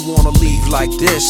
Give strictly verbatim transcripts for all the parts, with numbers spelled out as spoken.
wanna leave like this?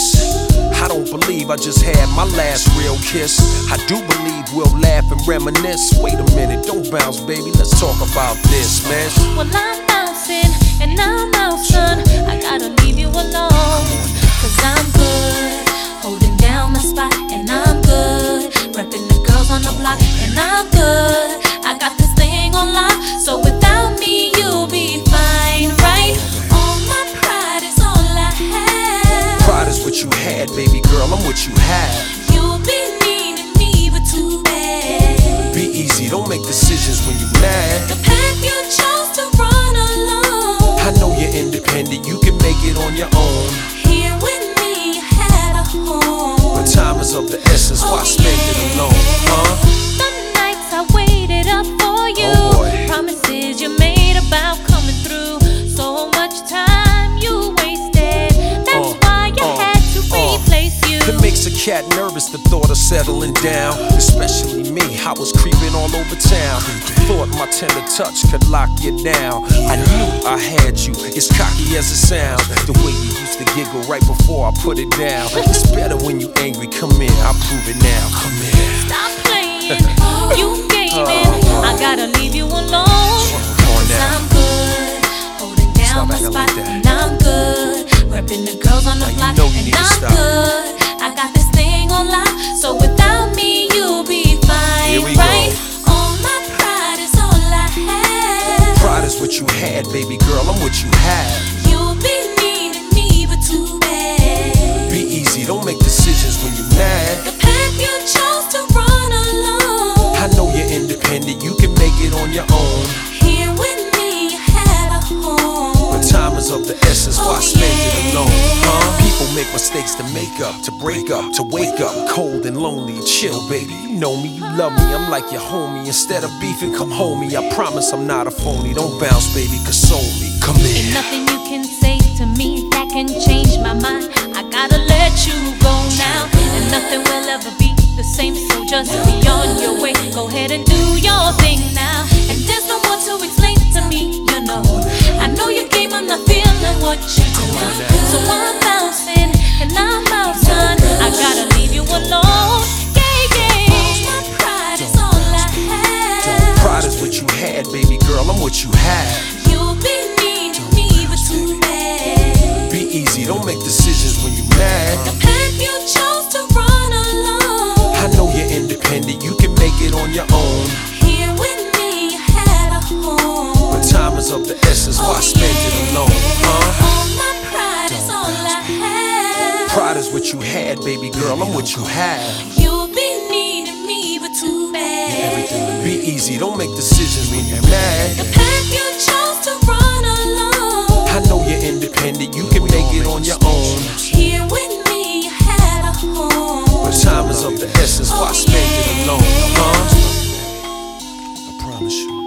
I don't believe I just had my last real kiss. I do believe we'll laugh and reminisce. Wait a minute, don't bounce, baby, let's talk about this, man. Well, I'm bouncing and I'm out, son. I gotta leave you alone, cause I'm good, holding down my spot, and I'm good, repping the girls on the block, and I'm good. I got this thing on lock, so without me you'll be fine, right? All my pride is all I have. Pride is what you had, baby girl, I'm what you have. You'll be needing me, but too bad. Be easy, don't make decisions when you're mad. The path you chose to run alone, I know you're independent, you can make it on your own. here with me you had a home, But time is of the essence, why Oh, spend it yeah. alone, huh? The nights I waited up for you, Oh, boy. promises you made about coming through. So much time you wasted, that's Uh, why you uh, had to uh. replace you. It makes a cat nervous, the thought of settling down. Especially me, I was creeping all over town. Thought my tender touch could lock you down. I knew I had you, as cocky as it sounds. The way you used to giggle right before I put it down. It's better when you angry, come in, I'll prove it now. Come in. Stop playing, you gaming, I gotta leave you alone, cause now. I'm good, holding down Stop my acting spot, like that. and I'm good, repping the girls on the Now you block, know you and need to I'm stop. good. I got this thing on lock, so without me you'll be fine, Here we go. right? All my pride is all I have. Pride is what you had, baby girl, I'm what you have. You'll be needing me, but too bad. Be easy, don't make decisions when you're mad. The path you chose to run alone, I know you're independent, you can make it on your own. here with me you had a home. But time is of the essence, why Oh, spend it yeah. alone, huh? People make mistakes to make up, to break up, to wake up cold and lonely. Chill, baby, you know me, you love me, I'm like your homie. Instead of beefing, come home me, I promise I'm not a phony. Don't bounce, baby, console me, come Ain't in. nothing you can say to me that can change my mind. I gotta let you go now, and nothing will ever be the same. So just be on your way, go ahead and do your thing now. And there's no more to explain to me, you know. I know your game, I'm not feeling what you do. So I'm bouncing and I'm out, son. I gotta leave you alone. Yeah, yeah. My pride is all I have. Pride is what you had, baby girl, I'm what you have. You'll be needing me, but too bad. Be easy, don't make decisions when you're mad. The path you chose to run alone, I know you're independent, you can make it on your own. here with me you had a home. But time is of the essence, why Oh, spend it yeah. alone, huh? All my pride is all I have. Pride is what you had, baby girl, I'm what you have. You'll be needing me, but too bad. Be easy, don't make decisions when you're mad. The path you chose to run alone, I know you're independent, you can make it on your own. here with me you had a home. But time is of the essence, why Oh, spend it yeah. alone, huh? I promise you.